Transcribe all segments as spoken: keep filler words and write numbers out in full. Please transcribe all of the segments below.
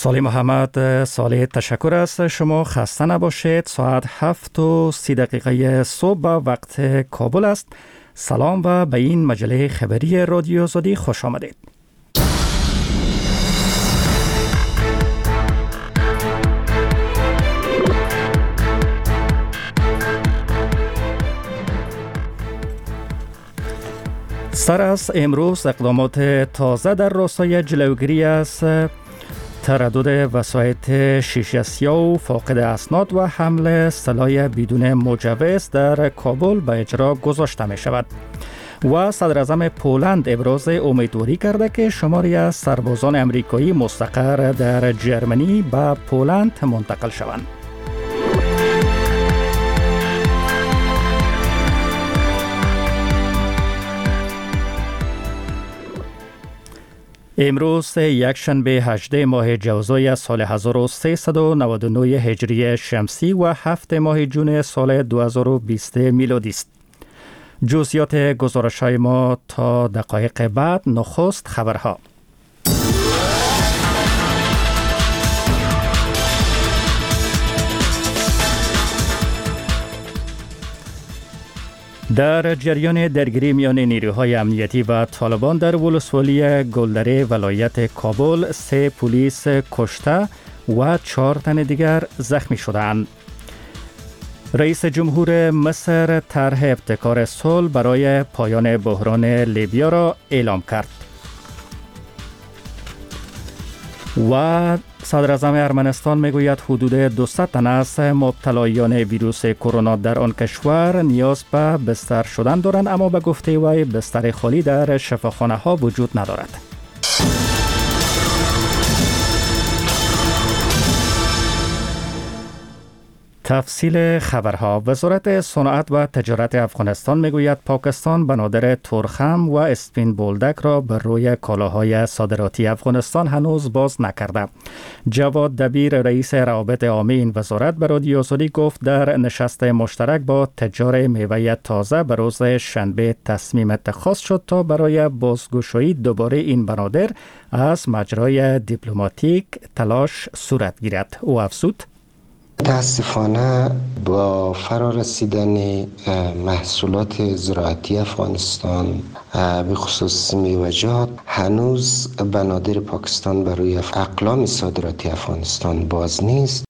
سالی محمد صالح، تشکر است. شما خسته نباشید. ساعت هفت و سی دقیقه صبح وقت کابل است. سلام و به این مجله خبری رادیو آزادی خوش آمدید. سر از امروز اقدامات تازه در راستای جلوگیری از تردد وسایط شیشه سیاه و فاقد اسناد و حمل سلاح بدون مجوز در کابل به اجرا گذاشته می شود. و صدر اعظم پولند ابراز امیدواری کرده که شماری از سربازان امریکایی مستقر در جرمنی به پولند منتقل شوند. امروز یک شنبه هجده ماه جوزای سال هزار و سیصد و نود و نه هجری شمسی و هفت ماه جون سال دو هزار و بیست میلادی است. جزئیات گزارش‌های ما تا دقایق بعد. نخست خبرها. در جریان درگیری میان نیروهای امنیتی و طالبان در ولسوالی گلدره ولایت کابل، سه پلیس کشته و چهار تن دیگر زخمی شدند. رئیس جمهور مصر طرح ابتکار صلح برای پایان بحران لیبیا را اعلام کرد. و صدر اعظم ارمنستان میگوید حدود دویست تن از مبتلایان ویروس کرونا در آن کشور نیاز به بستر شدن دارند، اما به گفته وی بستر خالی در شفاخانه ها وجود ندارد. تفصیل خبرها. وزارت صنعت و تجارت افغانستان میگوید پاکستان بنادر ترخم و اسپین بولدک را بر روی کالاهای صادراتی افغانستان هنوز باز نکرده. جواد دبیر، رئیس روابط عامه این وزارت، به رادیو آزادی گفت در نشست مشترک با تجار میوه تازه به روز شنبه تصمیم اتخاذ شد تا برای بازگشایی دوباره این بنادر از مجرای دیپلماتیک تلاش صورت گیرد. او افزود: متاسفانه با فرارسیدن محصولات زراعتی افغانستان به خصوص میوه‌جات هنوز بنادر پاکستان برای اقلام صادراتی افغانستان باز نیست.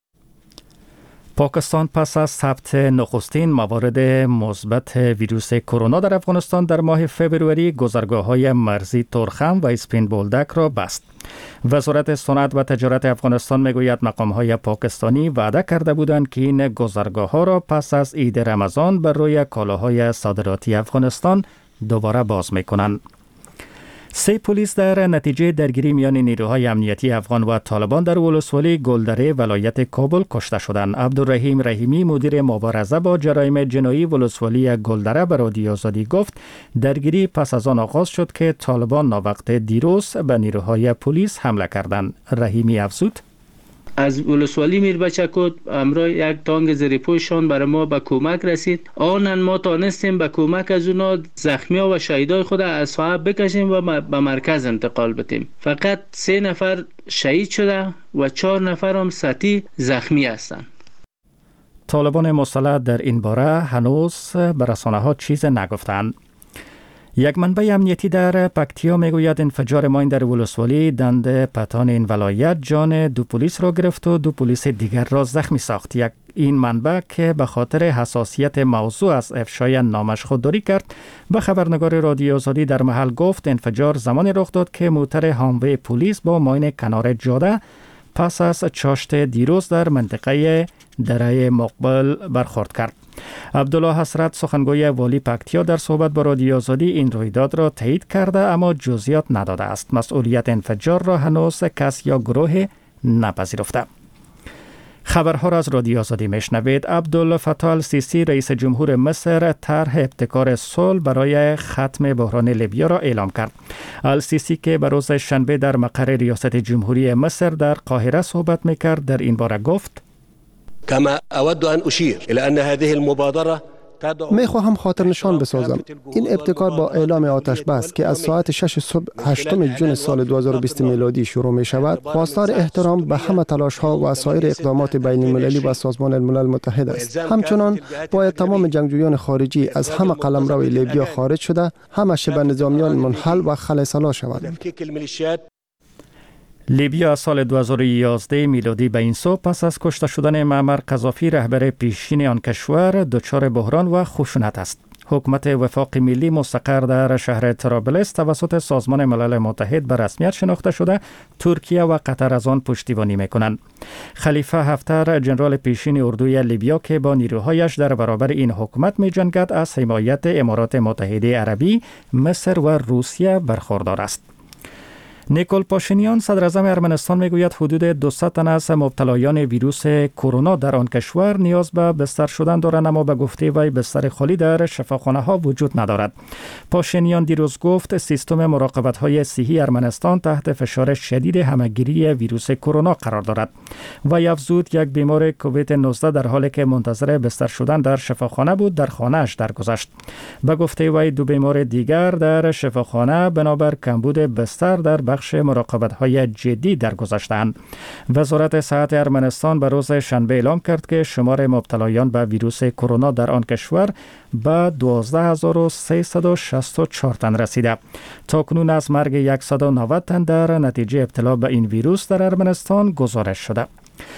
پاکستان پس از ثبت نخستین موارد مثبت ویروس کرونا در افغانستان در ماه فوریه گذرگاه‌های مرزی ترخم و اسپین بولدک را بست. وزارت صنعت و تجارت افغانستان میگوید مقام‌های پاکستانی وعده کرده بودند که این گذرگاه‌ها را پس از عید رمضان بر روی کالاهای صادراتی افغانستان دوباره باز می‌کنند. سه پلیس در نتیجه درگیری میان نیروهای امنیتی افغان و طالبان در ولسوالی گلدره ولایت کابل کشته شدند. عبدالرحیم رحیمی، مدیر مبارزه با جرایم جنایی ولسوالی گلدره، به رادیو آزادی گفت درگیری پس از آن آغاز شد که طالبان ناوقت دیروز به نیروهای پلیس حمله کردند. رحیمی افزود: از ولسوالی میربچکوت امرای یک تانک زیرپوششان برای ما به کمک رسید. آنن ما تانستیم به کمک از اونا زخمیا و شهیدای خود از ساحه بکشیم و به مرکز انتقال بدیم. فقط سه نفر شهید شده و چهار نفر هم سطحی زخمی هستند. طالبان مسلح در این باره هنوز به رسانه‌ها چیز نگفتند. یک منبع امنیتی در پکتیا میگوید انفجار ماین در ولسوالی دنده پتان این ولایت جان دو پلیس را گرفت و دو پلیس دیگر را زخمی ساخت. یک این منبع که به خاطر حساسیت موضوع از افشای نامش خودداری کرد، به خبرنگار رادیو آزادی در محل گفت انفجار زمانی رخ داد که موتر هاموی پلیس با ماین کنار جاده پس از چاشت دیروز در منطقه دره مقبل برخورد کرد. عبدالله حسرت، سخنگوی والی پکتیا، در صحبت با رادیو آزادی این رویداد را تایید کرده اما جزئیات نداده است. مسئولیت انفجار را هنوز کس یا گروه نپذیرفته. خبرها را از رادیو آزادی میشنوید. عبدالفتاح السیسی، رئیس جمهور مصر، طرح ابتکار صلح برای ختم بحران لیبیا را اعلام کرد. السیسی که به روز شنبه در مقر ریاست جمهوری مصر در قاهره صحبت میکرد، در این باره گفت: كما أود أن أشير إلى أن هذه المبادرة می خواهم خاطر نشان بسازم این ابتکار با اعلام آتش بس که از ساعت شش صبح هشتم جون سال دو هزار و بیست میلادی شروع می شود خواستار احترام به همه تلاش ها و سایر اقدامات بین المللی و سازمان الملل متحد است. همچنان باید تمام جنگجویان خارجی از همه قلمرو لیبیا خارج شده همه شبه نظامیان منحل و خلسلا شوند. لیبیا سال دو هزار و یازده میلادی به این سو پس از کشته شدن معمر قذافی رهبر پیشین آن کشور دچار بحران و خشونت است. حکومت وفاق ملی مستقر در شهر طرابلس توسط سازمان ملل متحد به رسمیت شناخته شده ترکیه و قطر از آن پشتیبانی میکنند. خلیفه حفتر جنرال پیشین اردوی لیبیا که با نیروهایش در برابر این حکومت می جنگد از حمایت امارات متحده عربی، مصر و روسیه برخوردار است. نیکول پاشینیان صدر اعظم ارمنستان میگوید حدود دویست تن از مبتلایان ویروس کرونا در آن کشور نیاز به بستر شدن دارند، اما به گفته وی بستر خالی در شفاخانه ها وجود ندارد. پاشینیان دیروز گفت سیستم مراقبت های صحی ارمنستان تحت فشار شدید همهگیری ویروس کرونا قرار دارد. وی افزود یک بیمار کووید نوزده در حالی که منتظر بستر شدن در شفاخانه بود در خانه‌اش درگذشت. به گفته وی دو بیمار دیگر در شفاخانه بنابر کمبود بستر در بخش مراقبت‌های جدی درگذشتند. وزارت صحت ارمنستان به روز شنبه اعلام کرد که شمار مبتلایان به ویروس کرونا در آن کشور به دوازده هزار و سیصد و شصت و چهار تن رسیده. تاکنون از مرگ صد و نود تن در نتیجه ابتلا به این ویروس در ارمنستان گزارش شده.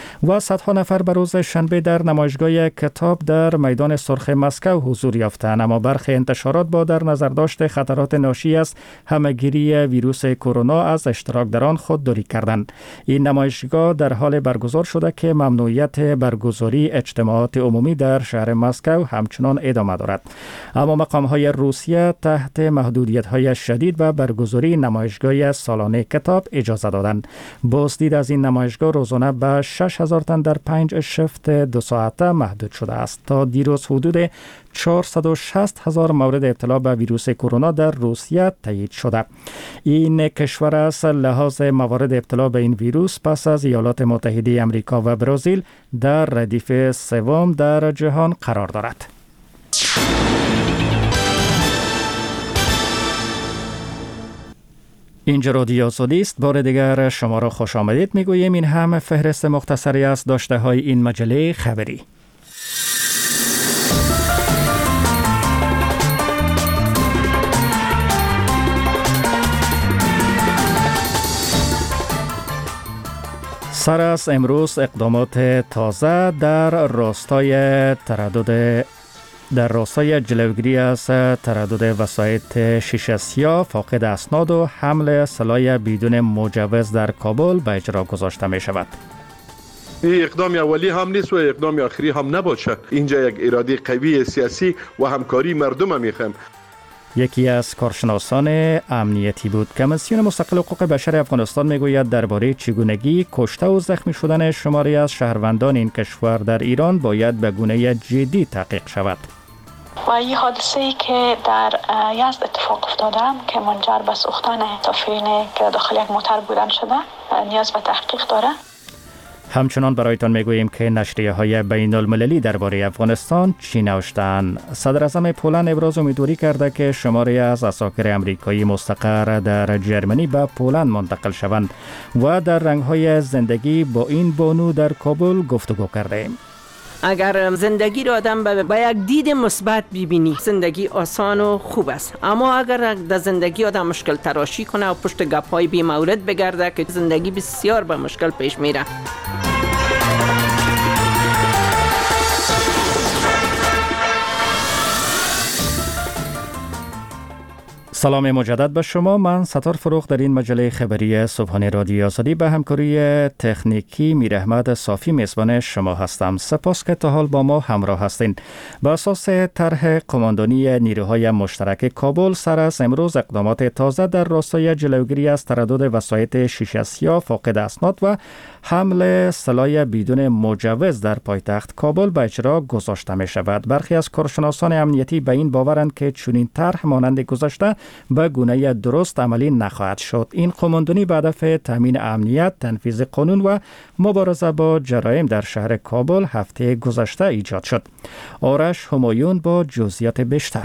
و صدها نفر به روز شنبه در نمایشگاه کتاب در میدان سرخ مسکو حضور یافتند، اما برخی انتشارات با در نظر داشت خطرات ناشی از همهگیری ویروس کرونا از اشتراک در آن خودداری کردند. این نمایشگاه در حال برگزار شده که ممنوعیت برگزاری اجتماعات عمومی در شهر مسکو همچنان ادامه دارد، اما مقام‌های روسیه تحت محدودیت‌های شدید و برگزاری نمایشگاه سالانه کتاب اجازه دادند. بازدید از این نمایشگاه روزانه به شش هزار تن در پنج شفت دو ساعته محدود شده است. تا دیروز حدود چهارصد و شصت هزار مورد ابتلا به ویروس کرونا در روسیه تایید شده. این کشور از لحاظ موارد ابتلا به این ویروس پس از ایالات متحده آمریکا و برزیل در ردیف سوم در جهان قرار دارد. اینجا رادیو آزادی است. بار دیگر شما را خوش آمدید میگوییم. این هم فهرست مختصری از داشته های این مجله خبری. سر از امروز اقدامات تازه در راستای تردد در راستای جلوگیری از تردد وسایط شیشه سیاه، فاقد اسناد و حمل سلاح بدون مجوز در کابل به اجرا گذاشته می شود. این اقدام اولی هم نیست و اقدام آخری هم نباشه. اینجا یک اراده قوی سیاسی و همکاری مردم میخوایم. یکی از کارشناسان امنیتی بود. کمیسیون مستقل حقوق بشر افغانستان میگوید درباره چگونگی کشته و زخمی شدن شماری از شهروندان این کشور در ایران باید به گونه جدی تحقیق شود. و این حادثه‌ای که در یزد اتفاق افتاده که منجر به سوختن طفیلین که داخل یک موتر بودن شده نیاز به تحقیق داره. همچنان برایتان میگوییم که نشریه های بین المللی درباره افغانستان چی نوشتند. صدر اعظم پولند ابراز امیدواری کرده که شماری از اساکر امریکایی مستقر در جرمنی به پولند منتقل شوند و در رنگ‌های زندگی با این بانو در کابل گفتگو کردیم. اگر زندگی را آدم با یک دید مثبت ببینی زندگی آسان و خوب است، اما اگر در زندگی آدم مشکل تراشی کنه و پشت گپ‌های بی مورد بگرده که زندگی بسیار به مشکل پیش میره. سلام مجدد به شما. من ستار فروخ در این مجله خبری صبحانه رادیو آزادی به همکاری تکنیکی میر احمد صافی میزبان شما هستم. سپاس که تا حال با ما همراه هستین. به اساس طرح قماندانی نیروهای مشترک کابل سر از امروز اقدامات تازه در راستای جلوگیری از تردد وسایط شیشه سیاه، فاقد اسناد و حمل سلاح بدون مجوز در پایتخت کابل به اجرا گذاشته می شود. برخی از کارشناسان امنیتی به این باورند که چنین طرح مانند گذشته به گونه درست عملی نخواهد شد. این قماندانی به هدف تامین امنیت، تنفیذ قانون و مبارزه با جرایم در شهر کابل هفته گذشته ایجاد شد. آرش همایون با جزئیات بیشتر.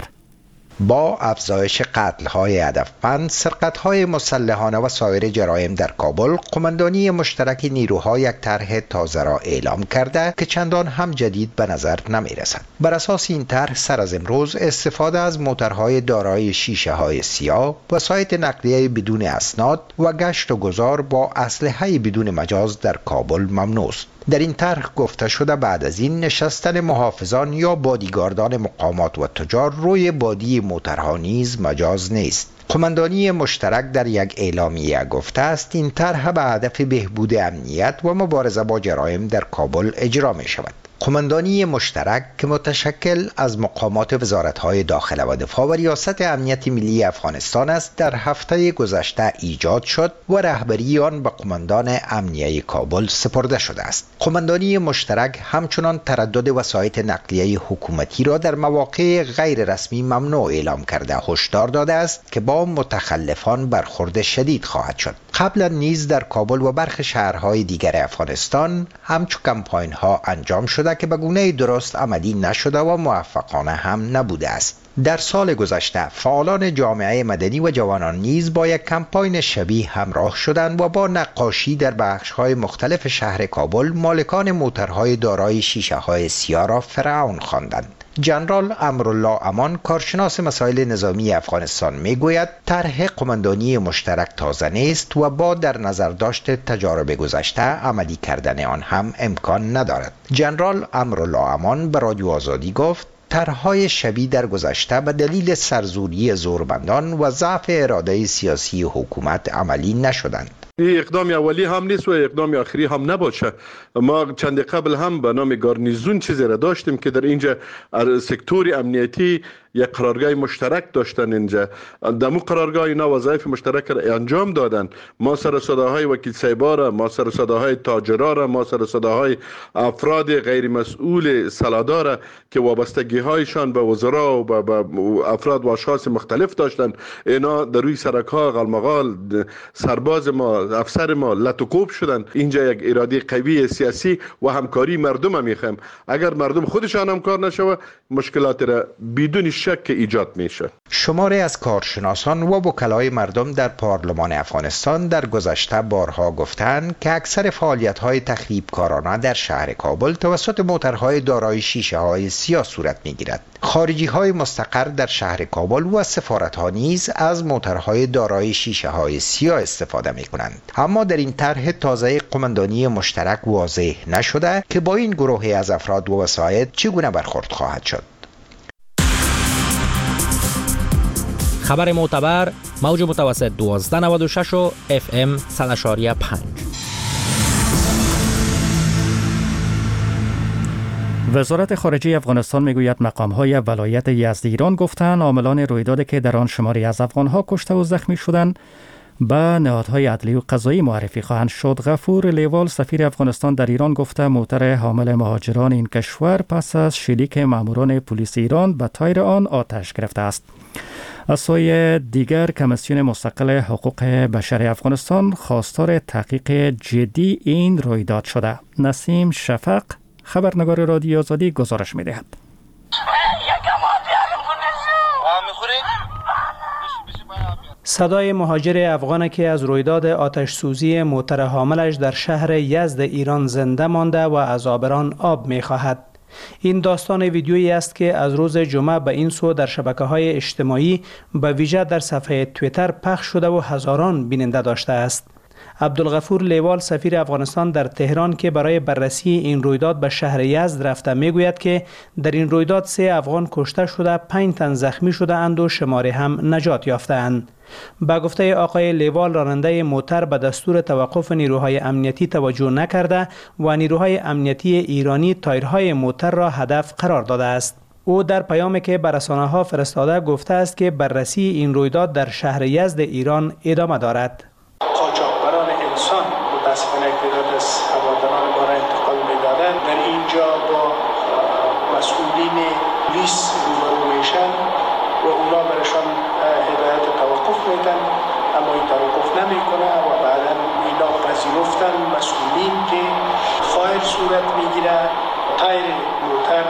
با افزایش قتل‌های هدفمند، سرقت‌های مسلحانه و سایر جرایم در کابل، قماندانی مشترک نیروها یک طرح تازه را اعلام کرده که چندان هم جدید به نظر نمی‌رسد. بر اساس این طرح سر از امروز استفاده از موترهای دارای شیشه‌های سیاه، وسایط نقلیه بدون اسناد و گشت و گذار با اسلحه بدون مجاز در کابل ممنوع است. در این طرح گفته شده بعد از این نشستن محافظان یا بادیگاردان مقامات و تجار روی بادی موترها نیز مجاز نیست. قماندانی مشترک در یک اعلامیه گفته است این طرح به هدف بهبود امنیت و مبارزه با جرایم در کابل اجرا می شود. قماندانی مشترک که متشکل از مقامات وزارت‌های داخله و دفاع و ریاست امنیت ملی افغانستان است، در هفته گذشته ایجاد شد و رهبری آن به قماندان امنیه کابل سپرده شده است. قماندانی مشترک همچنان تردد وسایط نقلیه حکومتی را در مواقع غیر رسمی ممنوع اعلام کرده هشدار داده است که با متخلفان برخورد شدید خواهد شد. قبلا نیز در کابل و برخی شهرهای دیگر افغانستان همچو کمپاین‌ها انجام شده که به گونه درست عملی نشده و موفقانه هم نبوده است. در سال گذشته فعالان جامعه مدنی و جوانان نیز با یک کمپاین شبیه همراه شدند و با نقاشی در بخش‌های مختلف شهر کابل مالکان موترهای دارای شیشه‌های سیاه را فرعون خواندند. جنرال امرالله امان، کارشناس مسائل نظامی افغانستان، میگوید طرح قماندانی مشترک تازه نیست و با در نظر داشت تجارب گذشته عملی کردن آن هم امکان ندارد. جنرال امرالله امان به رادیو آزادی گفت طرح‌های شبیه در گذشته به دلیل سرزوری زورمندان و ضعف اراده سیاسی حکومت عملی نشدند. این اقدام اولی هم نیست و اقدام آخری هم نباشه. ما چند قبل هم به نام گارنیزون چیزی را داشتیم که در اینجا سکتور امنیتی یک قرارگاه مشترک داشتن. اینجا دمو قرارگاه اینا وظایف مشترک را انجام دادن. ما سر صداهای وکیل صاحبا را، ما سر صداهای تاجرا را، ما سر صداهای افراد غیر مسئول سلادار را که وابستگی هایشان به وزرا و به افراد و اشخاص مختلف داشتن، اینا در روی سرک ها غلمغال سرباز ما، افسر ما لطوکوب شدن. اینجا یک اراده قوی سیاسی و همکاری مردم هم میخوایم. اگر مردم خودشان همکار نشوه مشکلات را بدون شک ایجاد میشه. شماری از کارشناسان و وکلای مردم در پارلمان افغانستان در گذشته بارها گفتند که اکثر فعالیت‌های تخریبکارانه در شهر کابل توسط موترهای دارای شیشه‌های سیاه صورت می‌گیرد. خارجی‌های مستقر در شهر کابل و سفارت‌ها نیز از موترهای دارای شیشه‌های سیاه استفاده می‌کنند. اما در این طرح تازه قماندانی مشترک واضح نشده که با این گروهی از افراد و وسایط چگونه برخورد خواهد شد. خبر معتبر، موج متوسط دوازده نود و شش و اف ام صد و پنج. وزارت خارجه افغانستان میگوید مقام‌های ولایت یزد ایران گفتند عاملان رویدادی که در آن شماری از افغان‌ها کشته و زخمی شدند به نهادهای عدلی و قضایی معرفی خواهند شد. غفور لیوال، سفیر افغانستان در ایران، گفته موتر حامل مهاجران این کشور پس از شلیک ماموران پلیس ایران به تایر آن آتش گرفته است. از سوی دیگر کمیسیون مستقل حقوق بشر افغانستان خواستار تحقیق جدی این رویداد شده. نسیم شفق، خبرنگار رادیو آزادی، گزارش می‌دهد. صدای مهاجر افغان که از رویداد آتش سوزی موتر حاملش در شهر یزد ایران زنده مانده و از آبران آب می‌خواهد. این داستان ویدیویی است که از روز جمعه به این سو در شبکه‌های اجتماعی به ویژه در صفحه توییتر پخش شده و هزاران بیننده داشته است. عبدالغفور لیوال، سفیر افغانستان در تهران که برای بررسی این رویداد به شهر یزد رفته، میگوید که در این رویداد سه افغان کشته شده، پنج تن زخمی شده اند و شماری هم نجات یافته اند. با گفته آقای لیوال، راننده موتر به دستور توقف نیروهای امنیتی توجه نکرده و نیروهای امنیتی ایرانی تایرهای موتر را هدف قرار داده است. او در پیامی که به رسانه‌ها فرستاده گفته است که بررسی این رویداد در شهر یزد ایران ادامه دارد. قاچاقبران انسان متاسفانه اقتدار از هواداران ما را انتقال می‌دادند. در اینجا با مسئولین پلیس روبرو میشن و اونا برشان هدایت توقف میدن، اما این توقف نمیکنه و بعدا اینا پذیرفتن مسئولین که فایر صورت میگیره غیر موتر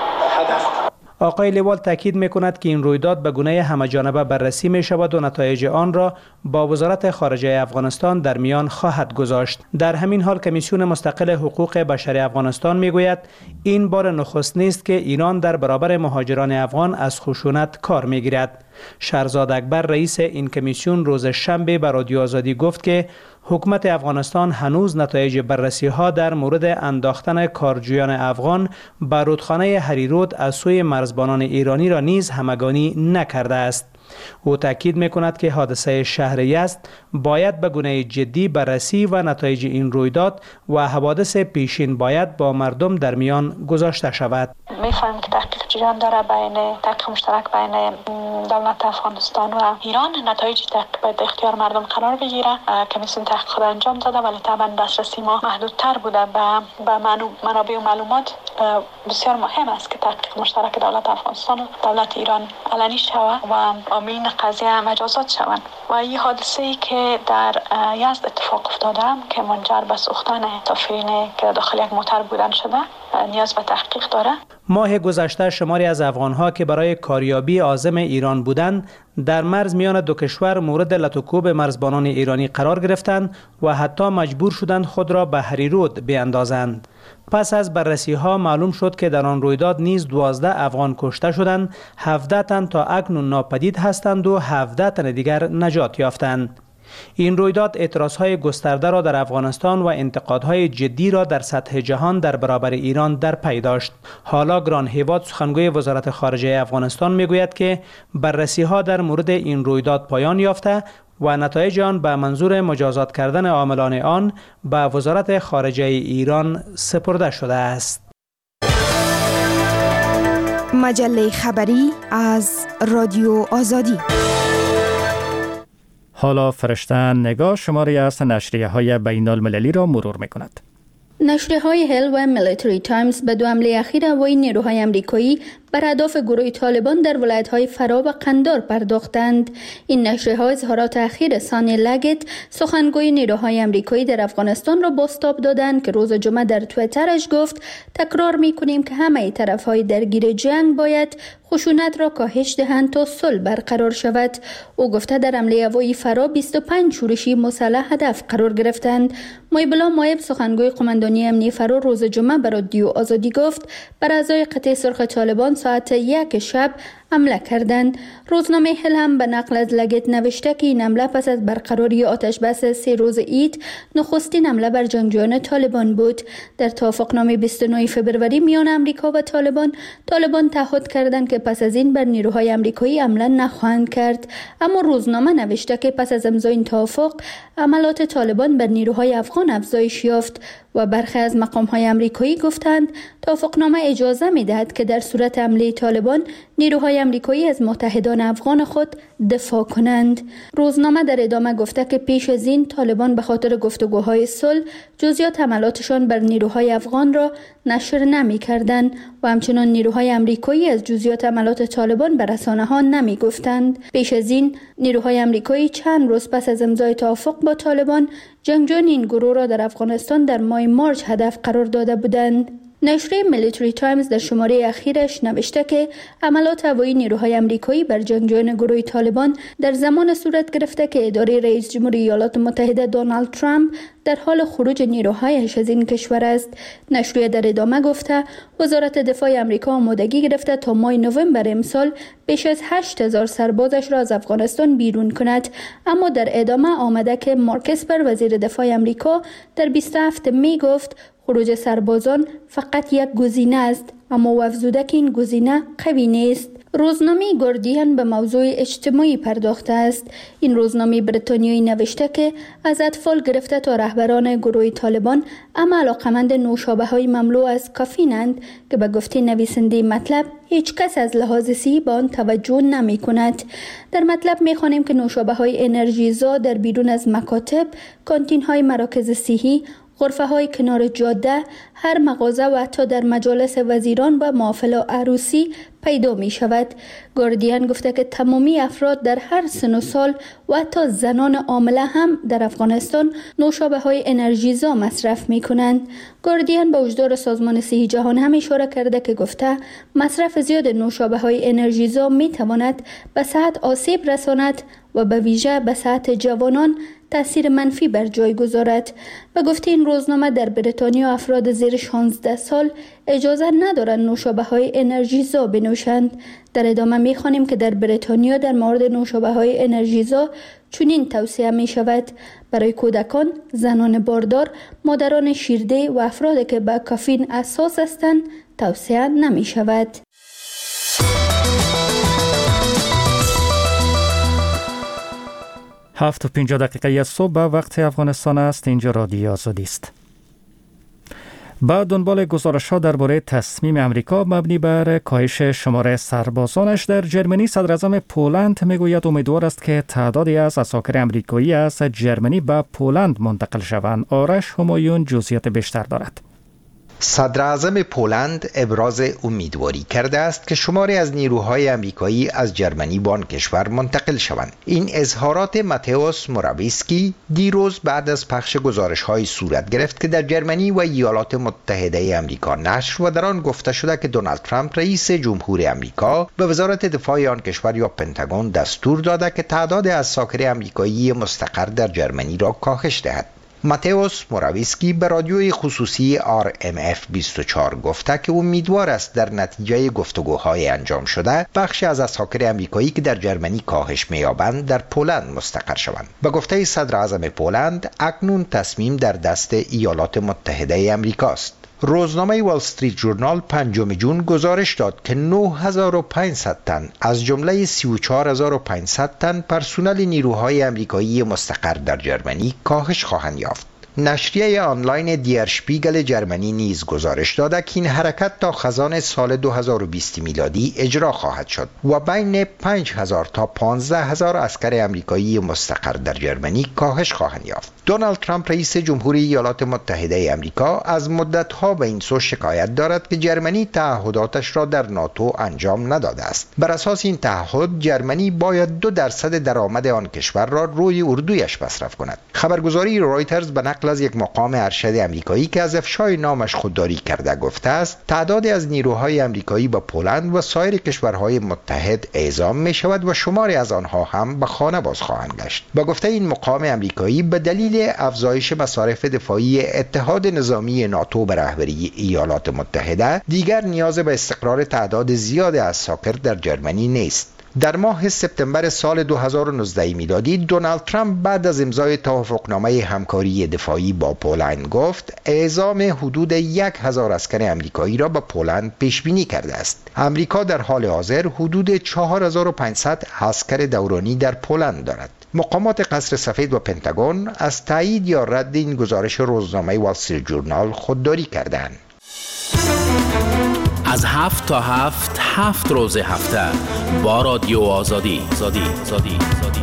هدف قرار. آقای لیوال تاکید میکند که این رویداد به گونه همه‌جانبه بررسی می شود و نتایج آن را با وزارت خارجه افغانستان در میان خواهد گذاشت. در همین حال کمیسیون مستقل حقوق بشر افغانستان میگوید این بار نخست نیست که ایران در برابر مهاجران افغان از خشونت کار میگیرد. شهرزاد اکبر رئیس این کمیسیون روز شنبه به رادیو آزادی گفت که حکومت افغانستان هنوز نتایج بررسی ها در مورد انداختن کارجویان افغان به رودخانه هریرود از سوی مرزبانان ایرانی را نیز همگانی نکرده است. او تاکید میکند که حادثه شهر یزد باید به گونه جدی بررسی و نتایج این رویداد و حوادث پیشین باید با مردم در میان گذاشته شود. میفهمم که تحقیق جریان داره بین تحقیق مشترک بین دولت افغانستان و ایران. نتایج تحقیق باید اختیار مردم قرار بگیره. کمیسیون تحقیق خود انجام داده ولی طبعا دسترسی ما محدودتر بوده به به منابع و معلومات. بسیار مهم است که تحقیق مشترک دولت افغانستان و دولت ایران علنی شود و عاملین قضیه مجازات شوند. و این حادثه ای که در یزد اتفاق افتاده که منجر به سوختن مسافرین که داخل یک موتر بودن شده نیاز به تحقیق داره. ماه گذشته شماری از افغانها که برای کاریابی عازم ایران بودند در مرز میان دو کشور مورد لطوکوب مرزبانان ایرانی قرار گرفتند و حتی مجبور شدند خود را به هریرود بیاندازند. پس از بررسی ها معلوم شد که در آن رویداد نیز دوازده افغان کشته شدند، هفده تن تا اکنون ناپدید هستند و هفده تن دیگر نجات یافتند. این رویداد اعتراضهای گسترده را در افغانستان و انتقادهای جدی را در سطح جهان در برابر ایران در پی داشت. حالا گران هیواد سخنگوی وزارت خارجه افغانستان میگوید که بررسی ها در مورد این رویداد پایان یافته و نتایج آن به منظور مجازات کردن عاملان آن به وزارت خارجه ایران سپرده شده است. مجله خبری از رادیو آزادی. حالا فرشته نگاه شماری از نشریه های بین المللی را مرور می کند. نشریه های هل و میلیتری تایمز به دو حمله اخیر هوایی نیروهای آمریکایی بر اهداف گروه طالبان در ولایت‌های فرا و قندار پرداختند. این نشریه‌ها اظهارات اخیر سانی لگت سخنگوی نیروهای آمریکایی در افغانستان را بازتاب دادند که روز جمعه در توییترش گفت تکرار می‌کنیم که همه طرف‌های درگیر جنگ باید خشونت را کاهش دهند تا صلح برقرار شود. او گفته در حمله هوایی فرا بیست و پنج شورشی مسلح هدف قرار گرفتند. مایبلا مایب سخنگوی قماندانی امنیتی فرا روز جمعه به رادیو آزادی گفت بر اعضای قطع سرخ طالبان ساعت یک شب حمله کردند. روزنامه هل هم به نقل از لگت نوشته که این حمله پس از برقراری آتش بس سه روز عید نخستین حمله بر جنگجویان طالبان بود. در توافقنامه بیست و نه فوریه میان آمریکا و طالبان، طالبان تعهد کردند که پس از این بر نیروهای آمریکایی حمله نخواهند کرد. اما روزنامه نوشته که پس از امضای این توافق عملات طالبان بر نیروهای افغان افزایش یافت و برخی از مقام‌های آمریکایی گفتند توافقنامه اجازه می‌دهد که در صورت حمله طالبان نیروهای آمریکایی از متحدان افغان خود دفاع کنند. روزنامه در ادامه گفته که پیش از این طالبان به خاطر گفتگوهای صلح جزئیات حملاتشان بر نیروهای افغان را نشر نمی‌کردند و همچنان نیروهای آمریکایی از جزئیات حملات طالبان بر رسانه‌ها نمی‌گفتند. پیش از این نیروهای آمریکایی چند روز پس از امضای توافق با طالبان جنگجویان این گروه را در افغانستان در ماه مارچ هدف قرار داده بودند. نشریه میلیتری تایمز در شماره اخیرش نوشته که عملات هوایی نیروهای آمریکایی بر جنگجویان گروه طالبان در زمان صورت گرفته که اداره رئیس جمهور ایالات متحده دونالد ترامپ در حال خروج نیروهایش از این کشور است. نشریه در ادامه گفته وزارت دفاع آمریکا آمادگی گرفته تا ماه نوامبر امسال بیش از هشت هزار سربازش را از افغانستان بیرون کند. اما در ادامه آمده که مارک اسپر وزیر دفاع آمریکا در بیست و هفتم می گفت خروج سربازان فقط یک گزینه است، اما او افزوده که این گزینه قوی نیست. روزنامه گاردین به موضوع اجتماعی پرداخته است. این روزنامه بریتانیایی نوشته که از اطفال گرفته تا رهبران گروه طالبان اما علاقمند نوشابه‌های مملو از کافینند که به گفته نویسنده مطلب هیچ کس از لحاظ صحی به آن توجه نمی کند. در مطلب می خوانیم که نوشابه‌های انرژیزا در بیرون از مکاتب، کانتین‌های مراکز صحی، غرفه های کنار جاده، هر مغازه و حتی در مجالس وزیران و محافل عروسی پیدا می شود. گاردین گفته که تمامی افراد در هر سن و سال و حتی زنان عامله هم در افغانستان نوشابه های انرژیزا مصرف می کنند. گاردین به وجدار سازمان صحی جهان هم اشاره کرده که گفته مصرف زیاد نوشابه های انرژیزا می تواند به صحت آسیب رساند و به ویژه به صحت جوانان تأثیر منفی بر جای گذارد. و گفته این روزنامه در بریتانیا افراد زیر شانزده سال اجازه ندارند نوشابه های انرژیزا بنوشند. در ادامه می خوانیم که در بریتانیا در مورد نوشابه های انرژیزا چنین توصیه می شود: برای کودکان، زنان باردار، مادران شیرده و افرادی که به کافین حساس هستند توصیه نمی شود. هفت و پنجاه دقیقه صبح به وقت افغانستان است. اینجا رادیو آزادی است. با دنبال گزارش‌ها درباره تصمیم امریکا مبنی بر کاهش شمار سربازانش در جرمنی، صدراعظم پولند میگوید امیدوار است که تعدادی از عساکر امریکایی از جرمنی به پولند منتقل شوند. آرش همایون جزئیات بیشتر دارد. صدراعظم پولند ابراز امیدواری کرده است که شماری از نیروهای امریکایی از جرمنی به آن کشور منتقل شوند. این اظهارات ماتئوس موراویسکی دیروز بعد از پخش گزارش‌های صورت گرفت که در جرمنی و ایالات متحده آمریکا نشر و در آن گفته شده که دونالد ترامپ رئیس جمهور آمریکا به وزارت دفاع آن کشور یا پنتاگون دستور داده که تعداد عساکر آمریکایی مستقر در جرمنی را کاهش دهد. ماتئوس موراویسکی به رادیوی خصوصی آر ام اف بیست و چهار گفته که امیدوار است در نتیجه گفتگوهای انجام شده بخش از عساکر امریکایی که در جرمنی کاهش می‌یابند در پولند مستقر شوند. به گفته صدراعظم پولند، اکنون تصمیم در دست ایالات متحده آمریکا است. روزنامه وال استریت جورنال پنجم جون گزارش داد که نه هزار و پانصد تن از جمله سی و چهار هزار و پانصد تن پرسنل نیروهای آمریکایی مستقر در جرمنی کاهش خواهند یافت. نشریه آنلاین دیر شپیگل جرمنی نیز گزارش داده که این حرکت تا خزان سال دو هزار و بیست میلادی اجرا خواهد شد و بین پنج هزار تا پانزده هزار عسکر آمریکایی مستقر در جرمنی کاهش خواهند یافت. دونالد ترامپ رئیس جمهوری ایالات متحده آمریکا از مدت‌ها به این سو شکایت دارد که جرمنی تعهداتش را در ناتو انجام نداده است. بر اساس این تعهد جرمنی باید دو درصد درآمد آن کشور را روی اردویش مصرف کند. خبرگزاری رویترز به نقل از یک مقام ارشد آمریکایی که از افشای نامش خودداری کرده گفته است تعدادی از نیروهای آمریکایی به پولند و سایر کشورهای متحد اعزام می شود و شماری از آنها هم به خانه باز خواهند گشت. با گفته این مقام آمریکایی به دلیل افزایش مصارف دفاعی اتحاد نظامی ناتو به رهبری ایالات متحده دیگر نیاز به استقرار تعداد زیاد عساکر در جرمنی نیست. در ماه سپتامبر سال دو هزار و نوزده میلادی دونالد ترامپ بعد از امضای توافقنامه همکاری دفاعی با پولند گفت اعزام حدود یک هزار عسکر آمریکایی را به پولند پیش بینی کرده است. آمریکا در حال حاضر حدود چهار هزار و پانصد عسکر دورانی در پولند دارد. مقامات قصر سفید و پنتاگون از تایید یا رد این گزارش روزنامه وال استریت جورنال خودداری کردند. از هفت تا هفت هفت روز هفته با رادیو آزادی زادی زادی زادی.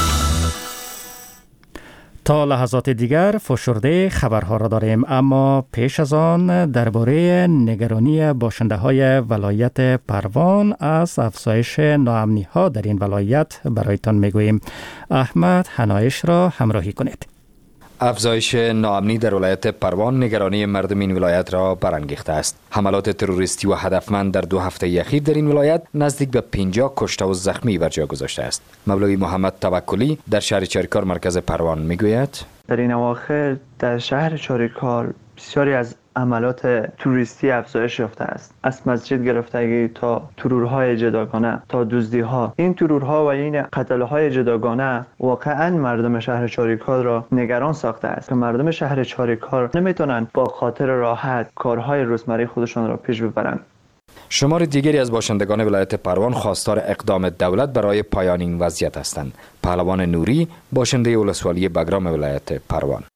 تا لحظات دیگر فشرده خبرها را داریم، اما پیش از آن درباره نگرانی باشنده های ولایت پروان از افزایش ناامنی ها در این ولایت برایتان میگوییم. احمد حنایش را همراهی کنید. افزایش ناامنی در ولایت پروان نگرانی مردم این ولایت را برانگیخته است. حملات تروریستی و هدفمند در دو هفته اخیر در این ولایت نزدیک به پنجاه کشته و زخمی بر جا گذاشته است. مولوی محمد توکلی در شهر چاریکار مرکز پروان میگوید در این اواخر در شهر چاریکار بسیاری از عملات توریستی افزایش یافته است. از مسجد گرفتگی تا ترورهای جداگانه تا دزدی‌ها. این ترورها و این قتل‌های جداگانه واقعاً مردم شهر چاریکار را نگران ساخته است که مردم شهر چاریکار نمیتونن با خاطر راحت کارهای روزمره خودشان را پیش ببرند. شمار دیگری از باشندگان ولایت پروان خواستار اقدام دولت برای پایان این وضعیت هستند. پهلوان نوری باشنده ولسوالی بگرام ولایت پروان: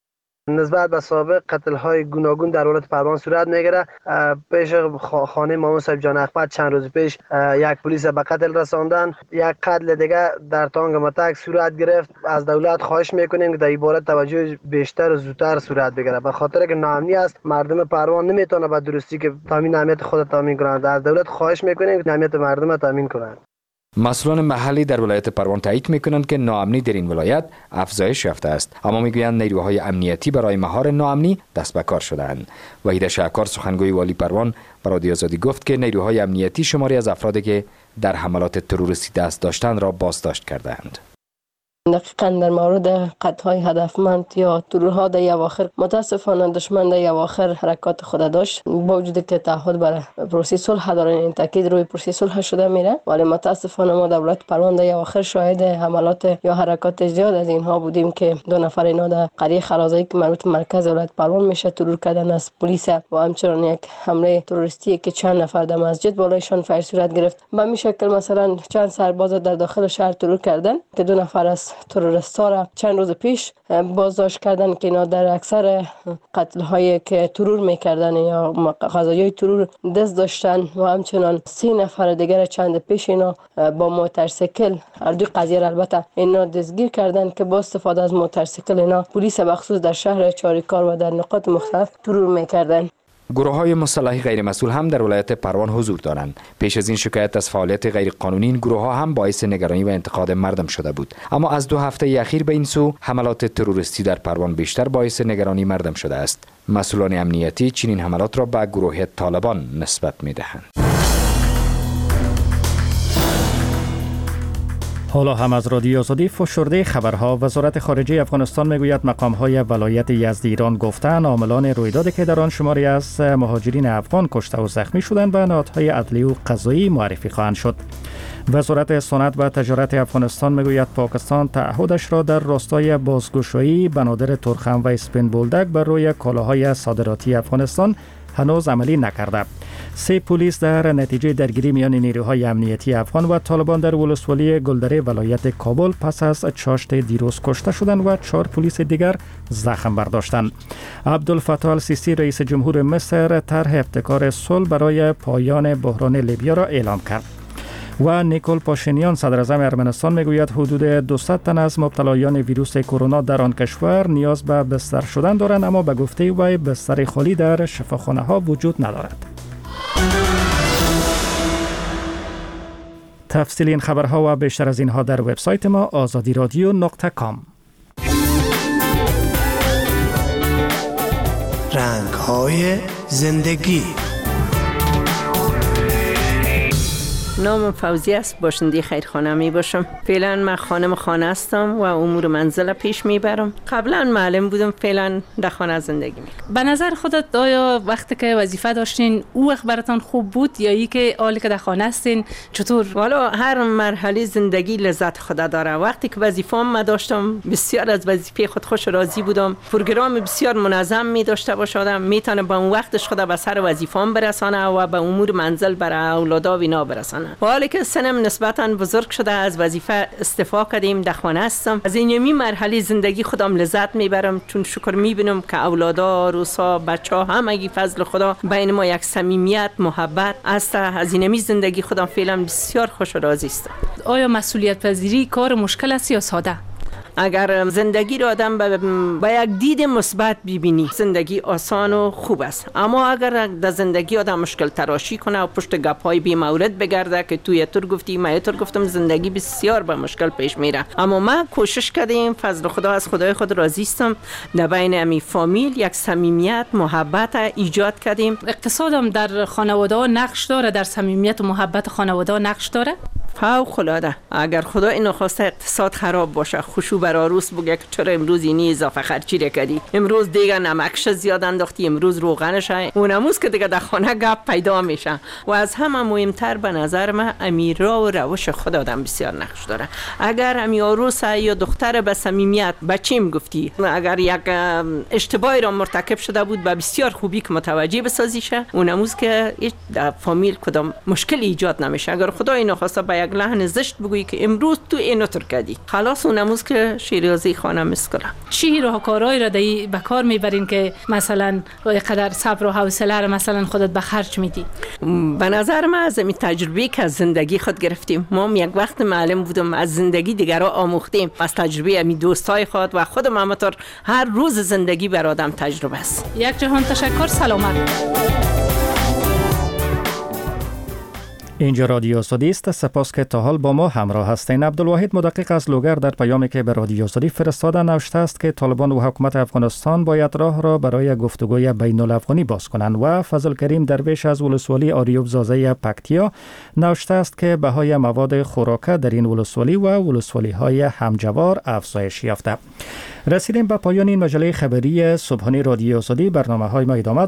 نسبت به سابق قتل های گوناگون در ولایت پروان صورت میگیره. پیش خانه مامون صاحب جان احمد چند روز پیش یک پلیس به قتل رساندن. یک قتل دیگه در تانگ متک صورت گرفت. از دولت خواهش میکنیم که در این باره توجه بیشتر و زودتر صورت بگیره، به خاطر که ناامنی است. مردم پروان نمیتونه به درستی که تامین امنیت خود تامین کنند. از دولت خواهش میکنیم که امنیت مردم تامین کنند. مسئولان محلی در ولایت پروان تایید میکنند که ناامنی در این ولایت افزایش یافته است، اما میگویند نیروهای امنیتی برای مهار ناامنی دست به کار شده‌اند. وحید شهکار سخنگوی والی پروان به رادیو آزادی گفت که نیروهای امنیتی شماری از افرادی که در حملات تروریستی دست داشتند را بازداشت کرده‌اند. دقیقاً در مورد قطعهای هدفمند یا ترورها در اواخر متاسفانه دشمن در اواخر حرکات خود داشت، با وجود که تعهد بر پروسه صلح دارن، این تاکید روی پروسه صلح شده میره، ولی متاسفانه ما در ولایت پروان در اواخر شاهد حملات یا حرکات زیاد از اینها بودیم که دو نفر اینا در قریه خرازایی که مربوط مرکز ولایت پروان میشه ترور کردن از پلیس و همچنین یک حمله تروریستی که چند نفر در مسجد بالایشان فایر صورت گرفت. به این شکل مثلا چند سرباز در داخل شهر ترور کردن که دو نفر از تروریستا را چند روز پیش بازداشت کردن که اینا در اکثر قتل هایی که ترور میکردن یا قضایای ترور دست داشتن و همچنان سی نفر دیگر چند پیش اینا با موتورسیکل هر دو قضیه البته اینا دستگیر کردن که با استفاده از موتورسیکل اینا پلیس بخصوص در شهر چاریکار و در نقاط مختلف ترور میکردن. گروه‌های مسلح غیر مسئول هم در ولایت پروان حضور دارند. پیش از این شکایت از فعالیت غیر قانونی این گروه‌ها هم باعث نگرانی و انتقاد مردم شده بود، اما از دو هفته اخیر به این سو حملات تروریستی در پروان بیشتر باعث نگرانی مردم شده است. مسئولان امنیتی چنین حملات را به گروه طالبان نسبت می‌دهند. حالا هم از رادیو آزادی فشرده خبرها. وزارت خارجه افغانستان میگوید مقام‌های ولایت یزد ایران گفتند عاملان رویدادی که در آن شماری از مهاجرین افغان کشته و زخمی شدند به نهادهای عدلی و قضایی معرفی خواهند شد. وزارت صنعت و تجارت افغانستان میگوید پاکستان تعهدش را در راستای بازگشایی بنادر ترخم و اسپین بولدک بر روی کالاهای صادراتی افغانستان هنوز عملی نکرده. سه پلیس در نتیجه درگیری میان نیروهای امنیتی افغان و طالبان در ولسوالی گلدره ولایت کابل پس از چاشت دیروز کشته شدند و چهار پلیس دیگر زخم برداشتند. عبدالفتاح السیسی رئیس جمهور مصر طرح ابتکار صلح برای پایان بحران لیبیا را اعلام کرد. و نیکول پاشینیان صدر اعظم ارمنستان میگوید حدود دویست تن از مبتلایان ویروس کرونا در آن کشور نیاز به بستر شدن دارند، اما به گفته وی بستر خالی در شفاخانه ها وجود ندارد. تفصیل این خبرها و بیشتر از اینها در وبسایت ما آزادی رادیو نقطه کام. رنگ‌های زندگی. نام فوزی است، باشنده خیرخانه می باشم. فعلا من خانم خانه هستم و امور منزل پیش میبرم. قبلا معلم بودم، فعلا در خانه زندگی میکنم. به نظر خودت آیا وقتی که وظیفه داشتین او وقت براتون خوب بود یا ای که حالی که در خانه هستین چطور؟ والا هر مرحله زندگی لذت خود داره. وقتی که وظیفه ما داشتم بسیار از وظیفه خود خوش راضی بودم. پروگرام بسیار منظم می داشته باشم، میتونه به اون وقتش خود به سر وظیفه‌ام برسانه و به امور منزل برای اولادا و اینا برسانه. حالی که سنم نسبتاً بزرگ شده از وظیفه استعفا کردیم، در خانه هستم. از این یمی مرحله زندگی خودم لذت میبرم، چون شکر میبینم که اولادا، روسا، بچه‌ها همگی فضل خدا بین ما یک صمیمیت، محبت است. از این یمی زندگی خودم فعلا بسیار خوش و راضی است. آیا مسئولیت پذیری کار مشکل است یا ساده؟ اگر زندگی را آدم با یک دید مثبت ببینی زندگی آسان و خوب است، اما اگر در زندگی آدم مشکل تراشی کنه و پشت گپ‌های بی مورد بگرده که تو یتر گفتی من یتر گفتم، زندگی بسیار با مشکل پیش میره. اما ما کوشش کردیم، فضل خدا از خدای خود راضی هستم، در بین امی فامیل یک صمیمیت، محبت ایجاد کردیم. اقتصادم در خانواده نقش داره، در صمیمیت و محبت خانواده نقش داره؟ فوق العاده. اگر خدا اینو خواسته اقتصاد خراب باشه، خوشو بر عروس بگه که چرا امروز اینی اضافه خرچی رکدی، امروز دیگه نمکش زیاد انداختی، امروز روغنش، اونموز که دیگه در خانه گپ پیدا میشه. و از همه مهمتر به نظر من امیرا و روش خود آدم بسیار نقش داره. اگر امی عروس یا دختر به صمیمیت بچیم گفتی، اگر یک اشتباهی را مرتکب شده بود به بسیار خوبی که متوجه بسازیشه، اونموز که در فامیل کدام مشکلی ایجاد نمیشه. اگر خدا اینو خواسته به یک یک لحن زشت بگویی که امروز تو اینو تر کردی، خلاص اونموز که شیرازی خانه مسکره. چی راه کارهای را دی به کار میبرین که مثلا قدر صبر و حوصله را مثلا خودت به خرج میدی؟ به نظر من از این تجربه که از زندگی خود گرفتیم، ما یک وقت معلم بودم از زندگی دیگرها آموختیم، از تجربه امی دوستای خود و خودم همطور هر روز زندگی بر آدم تجربه است. یک جهان تشکر، سلامت. اینجا رادیو آزادی است. سپاس که تا حال با ما همراه هستین. عبدالواحد مدقق از لوگر در پیامی که به رادیو آزادی فرستاده نوشته است که طالبان و حکومت افغانستان باید راه را برای گفتگوی بین الافغانی باز کنند. و فضل کریم درویش از ولسوالی آریوب زازه پکتیا نوشته است که بهای مواد خوراکه در این ولسوالی و ولسوالی های همجوار افزایش یافته. رسیدیم به پایان این مجله خبری صبحانه رادیو آزادی. برنامه های ما ادامه